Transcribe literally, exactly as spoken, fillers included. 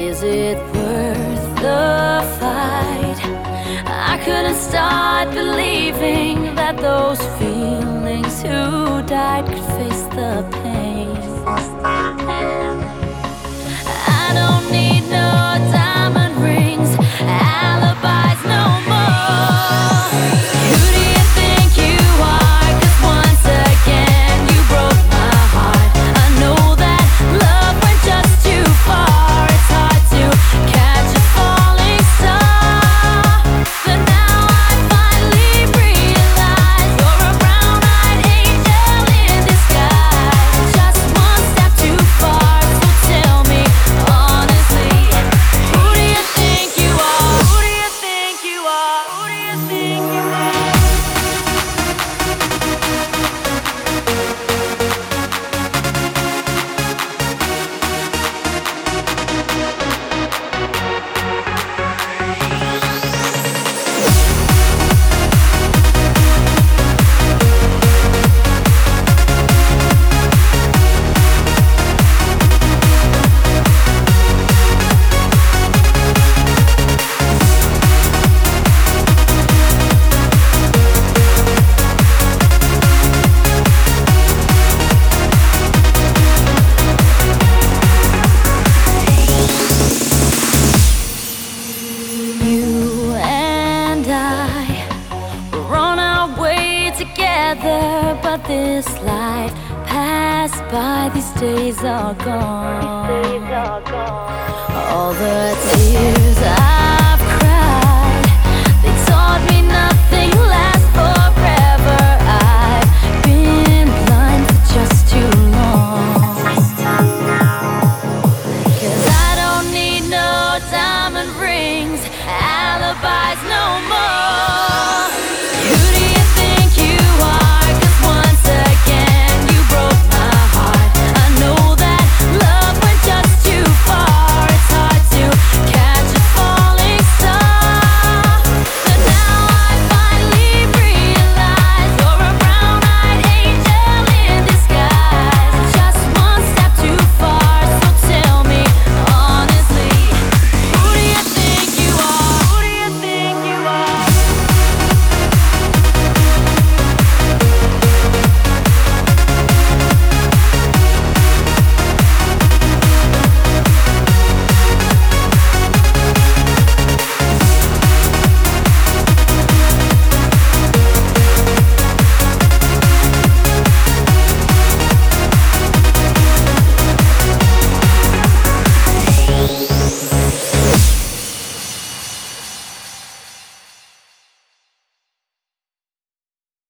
Is it worth the fight? I couldn't start believing that those feelings who died could face the pain. I don't need no diamond rings, alibis no more. Who do you think you are? 'Cause once again you broke my heart. I know that love went just too far. It's hard to catch a falling star, but now I finally realize you're a brown-eyed angel in disguise. Just one step too far, so tell me honestly, who do you think you are? Who do you think you are? Who do you think you are? You and I were on our way together, but this life passed by. These days are gone. All the tears I